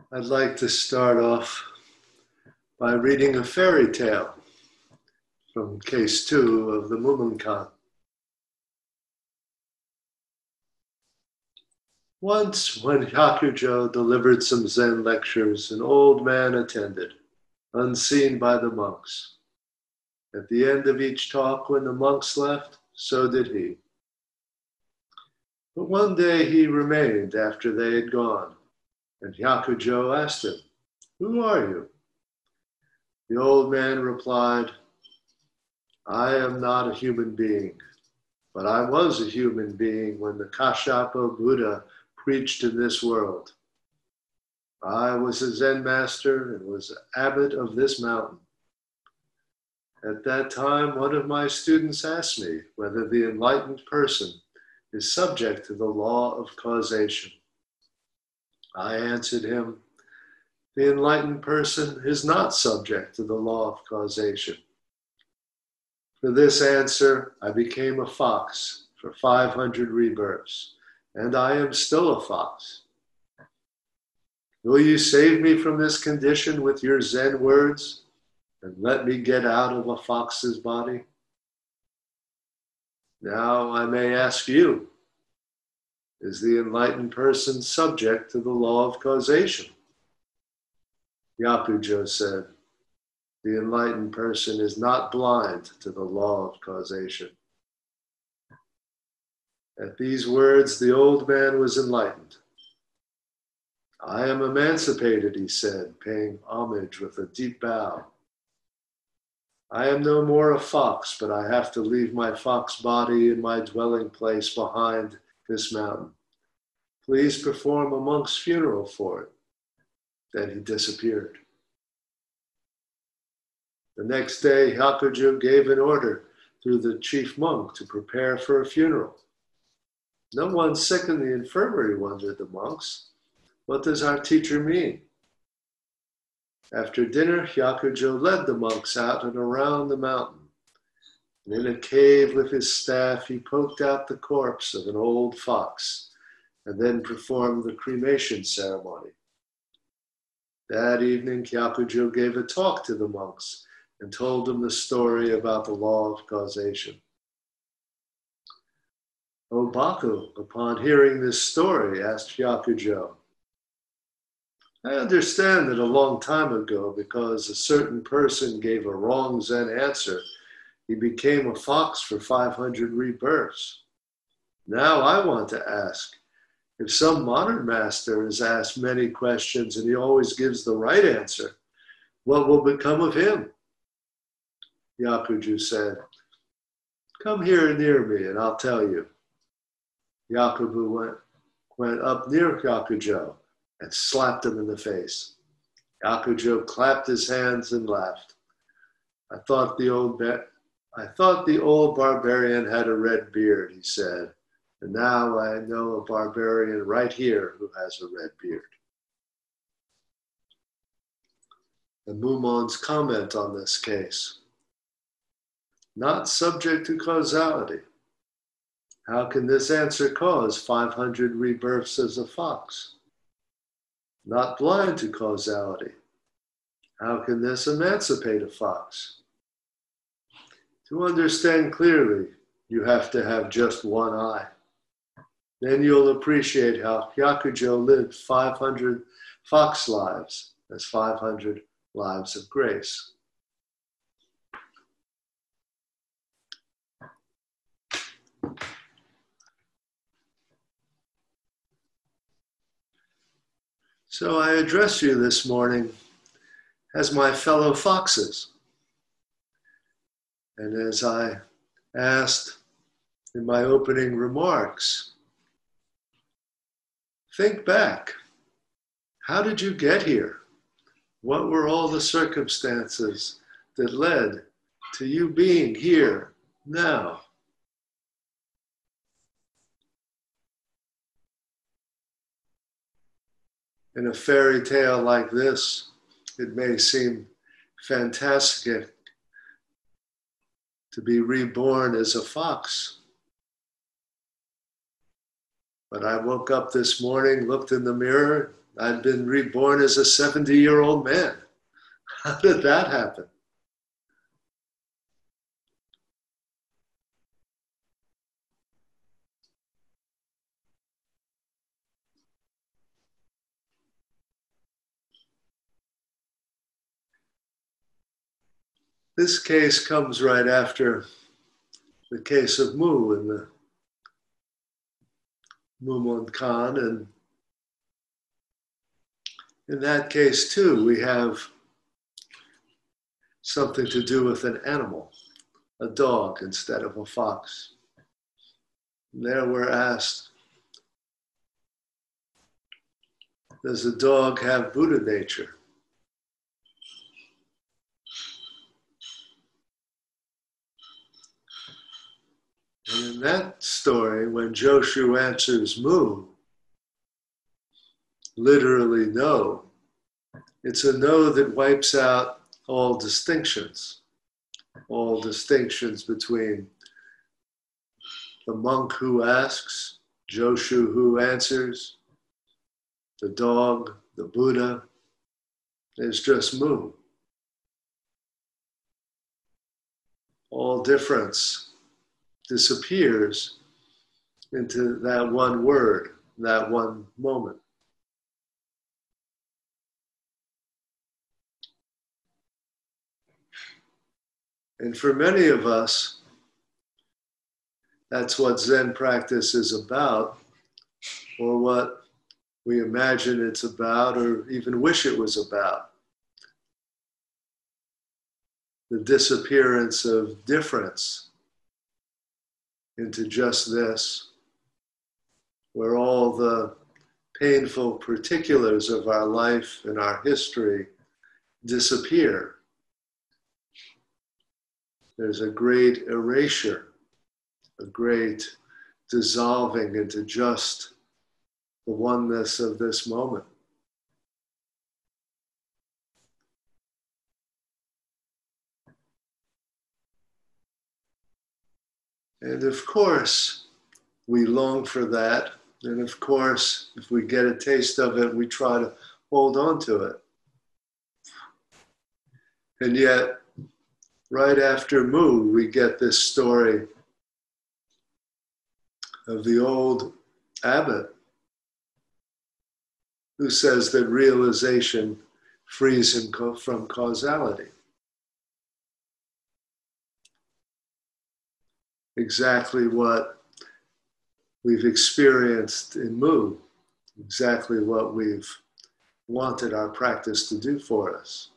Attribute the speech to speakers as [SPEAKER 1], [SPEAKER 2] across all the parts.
[SPEAKER 1] I'd like to start off by reading a fairy tale from case 2 of the Mumonkan. Once, when Hyakujo delivered some Zen lectures, an old man attended, unseen by the monks. At the end of each talk, when the monks left, so did he. But one day he remained after they had gone, and Hyakujo asked him, "Who are you?" The old man replied, "I am not a human being, but I was a human being when the Kashyapa Buddha preached in this world. I was a Zen master and was abbot of this mountain. At that time, one of my students asked me whether the enlightened person is subject to the law of causation. I answered him, the enlightened person is not subject to the law of causation. For this answer, I became a fox for 500 rebirths, and I am still a fox. Will you save me from this condition with your Zen words and let me get out of a fox's body? Now I may ask you, is the enlightened person subject to the law of causation?" Hyakujo said, "The enlightened person is not blind to the law of causation." At these words, the old man was enlightened. "I am emancipated," he said, paying homage with a deep bow. "I am no more a fox, but I have to leave my fox body in my dwelling place behind this mountain. Please perform a monk's funeral for it." Then he disappeared. The next day, Hyakujo gave an order through the chief monk to prepare for a funeral. "No one sick in the infirmary," wondered the monks. "What does our teacher mean?" After dinner, Hyakujo led the monks out and around the mountain. And in a cave with his staff, he poked out the corpse of an old fox and then performed the cremation ceremony. That evening, Hyakujo gave a talk to the monks and told them the story about the law of causation. Obaku, upon hearing this story, asked Hyakujo, "I understand that a long time ago, because a certain person gave a wrong Zen answer, he became a fox for 500 rebirths. Now I want to ask, if some modern master is asked many questions and he always gives the right answer, what will become of him?" Hyakujo said, "Come here near me and I'll tell you." Hyakujo went up near Hyakujo and slapped him in the face. Hyakujo clapped his hands and laughed. I thought the old barbarian had a red beard," he said, "and now I know a barbarian right here who has a red beard." The Mumon's comment on this case. Not subject to causality. How can this answer cause 500 rebirths as a fox? Not blind to causality. How can this emancipate a fox? To understand clearly, you have to have just one eye. Then you'll appreciate how Hyakujo lived 500 fox lives as 500 lives of grace. So I address you this morning as my fellow foxes. And as I asked in my opening remarks, think back. How did you get here? What were all the circumstances that led to you being here now? In a fairy tale like this, it may seem fantastic to be reborn as a fox. But I woke up this morning, looked in the mirror, I'd been reborn as a 70-year-old man. How did that happen? This case comes right after the case of Mu in the Mumon Khan, and in that case too, we have something to do with an animal, a dog instead of a fox. And there we're asked, does a dog have Buddha nature? And in that story, when Joshu answers Mu, literally no, it's a no that wipes out all distinctions between the monk who asks, Joshu who answers, the dog, the Buddha. There's just Mu. All difference disappears into that one word, that one moment. And for many of us, that's what Zen practice is about, or what we imagine it's about, or even wish it was about. The disappearance of difference into just this, where all the painful particulars of our life and our history disappear. There's a great erasure, a great dissolving into just the oneness of this moment. And of course, we long for that. And of course, if we get a taste of it, we try to hold on to it. And yet, right after Mu, we get this story of the old abbot who says that realization frees him from causality. Exactly what we've experienced in Mu, exactly what we've wanted our practice to do for us.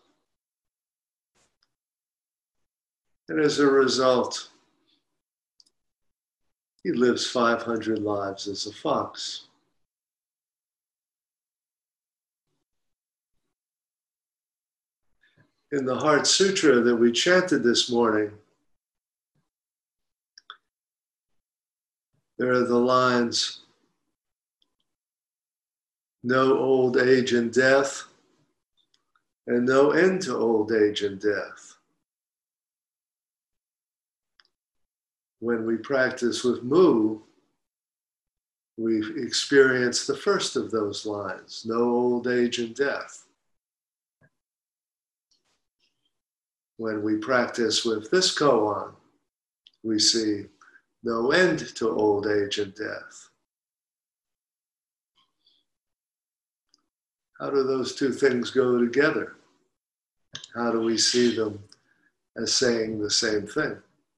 [SPEAKER 1] And as a result, he lives 500 lives as a fox. In the Heart Sutra that we chanted this morning, there are the lines, no old age and death, and no end to old age and death. When we practice with Mu, we experience the first of those lines, no old age and death. When we practice with this koan, we see no end to old age and death. How do those two things go together? How do we see them as saying the same thing?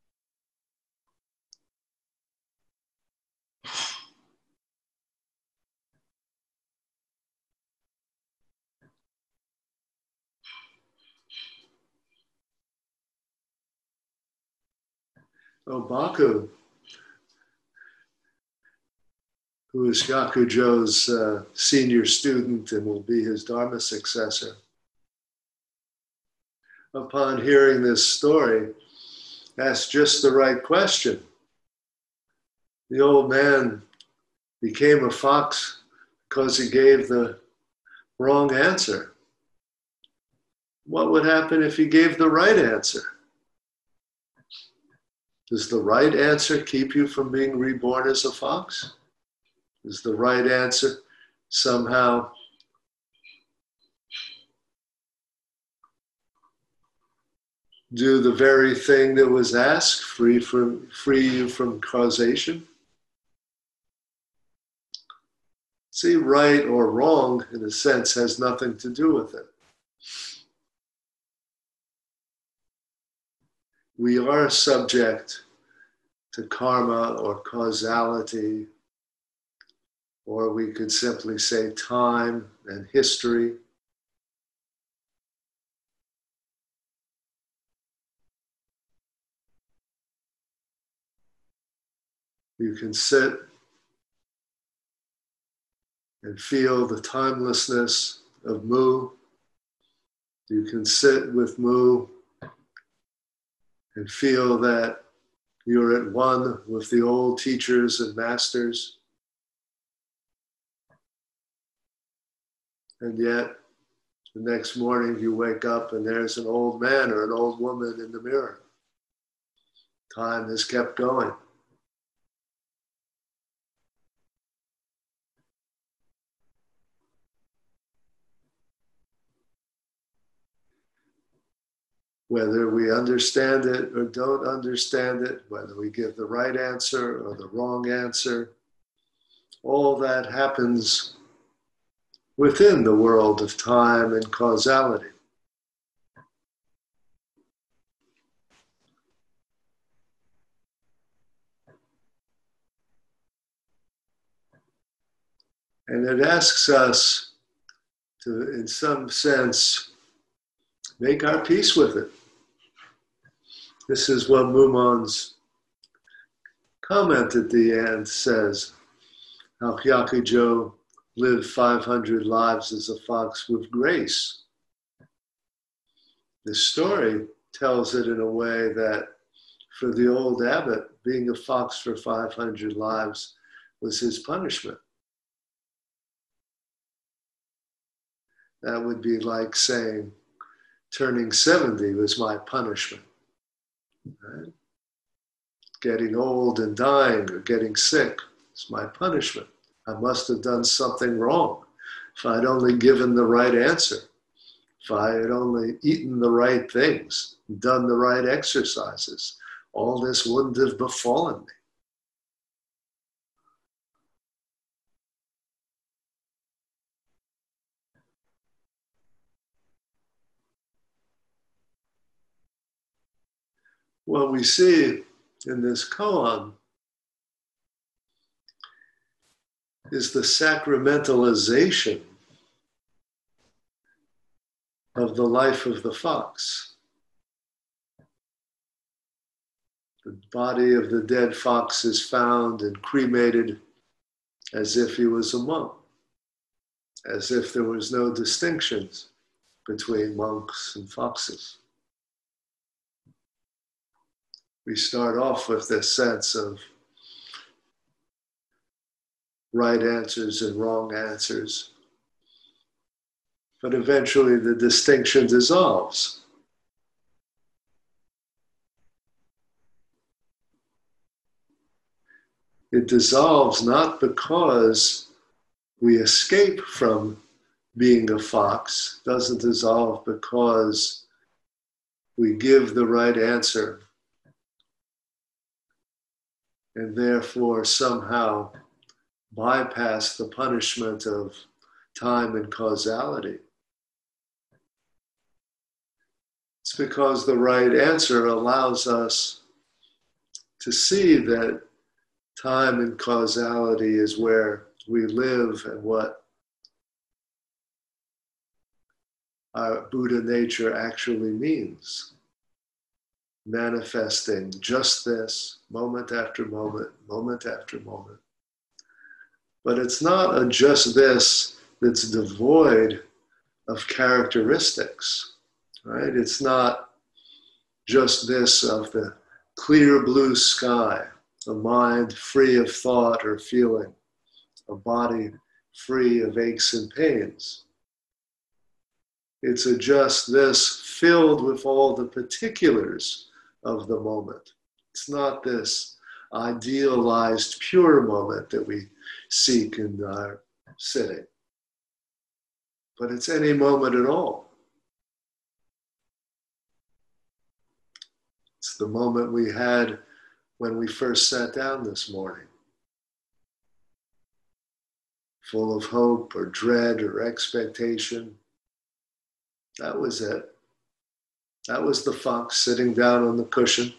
[SPEAKER 1] Baku, who is Hyakujo's senior student and will be his Dharma successor, upon hearing this story, asked just the right question. The old man became a fox because he gave the wrong answer. What would happen if he gave the right answer? Does the right answer keep you from being reborn as a fox? Is the right answer somehow do the very thing that was asked, free you from causation. See, right or wrong, in a sense, has nothing to do with it. We are subject to karma or causality, or we could simply say time and history. You can sit and feel the timelessness of Mu. You can sit with Mu and feel that you're at one with the old teachers and masters. And yet, the next morning you wake up and there's an old man or an old woman in the mirror. Time has kept going. Whether we understand it or don't understand it, whether we give the right answer or the wrong answer, all that happens within the world of time and causality. And it asks us to, in some sense, make our peace with it. This is what Mumon's comment at the end says, how Hyakujo lived 500 lives as a fox with grace. The story tells it in a way that for the old abbot, being a fox for 500 lives was his punishment. That would be like saying, turning 70 was my punishment. Right? Getting old and dying or getting sick is my punishment. I must have done something wrong. If I'd only given the right answer, if I had only eaten the right things, done the right exercises, all this wouldn't have befallen me. What we see in this koan is the sacramentalization of the life of the fox. The body of the dead fox is found and cremated as if he was a monk, as if there was no distinctions between monks and foxes. We start off with this sense of right answers and wrong answers, but eventually the distinction dissolves. It dissolves not because we escape from being a fox, doesn't dissolve because we give the right answer and therefore somehow bypass the punishment of time and causality. It's because the right answer allows us to see that time and causality is where we live and what our Buddha nature actually means. Manifesting just this, moment after moment, moment after moment. But it's not a just this that's devoid of characteristics, right? It's not just this of the clear blue sky, a mind free of thought or feeling, a body free of aches and pains. It's a just this filled with all the particulars of the moment. It's not this idealized pure moment that we seek in our sitting, but it's any moment at all. the moment we had when we first sat down this morning, full of hope or dread or expectation. That was it. That was the fox sitting down on the cushion,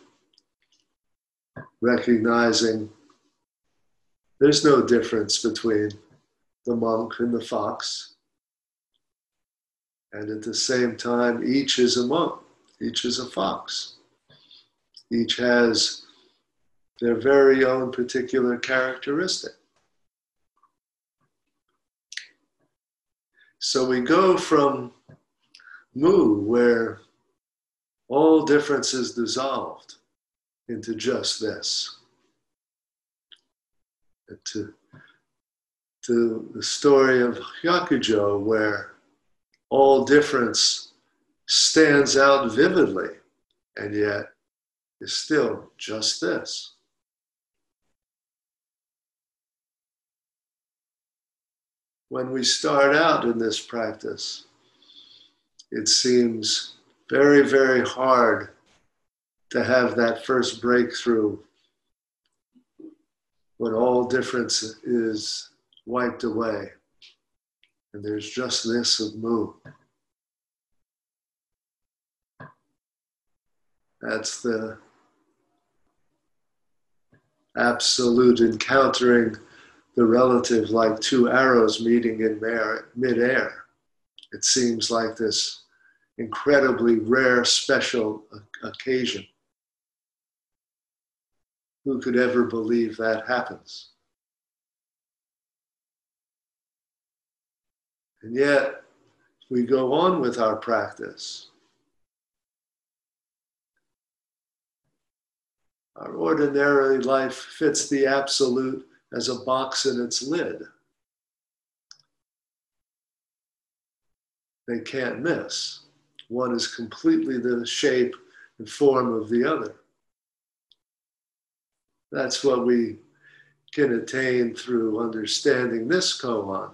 [SPEAKER 1] recognizing there's no difference between the monk and the fox. And at the same time, each is a monk, each is a fox. Each has their very own particular characteristic. So we go from Mu, where all difference is dissolved, into just this. To the story of Hyakujo, where all difference stands out vividly, and yet is still just this. When we start out in this practice, it seems very, very hard to have that first breakthrough when all difference is wiped away and there's just this of Mu. That's the absolute encountering the relative like two arrows meeting in mid-air. It seems like this incredibly rare, special occasion. Who could ever believe that happens? And yet, we go on with our practice. Our ordinary life fits the absolute as a box in its lid. They can't miss. One is completely the shape and form of the other. That's what we can attain through understanding this koan.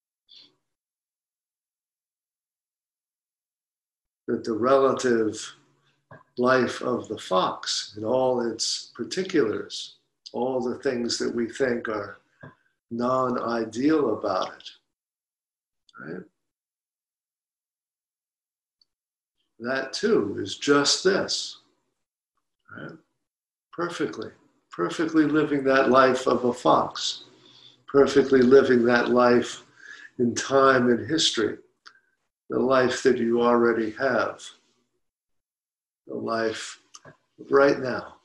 [SPEAKER 1] That the relative life of the fox in all its particulars, all the things that we think are non-ideal about it, right? That too is just this, right? Perfectly living that life of a fox, perfectly living that life in time and history, the life that you already have, the life right now.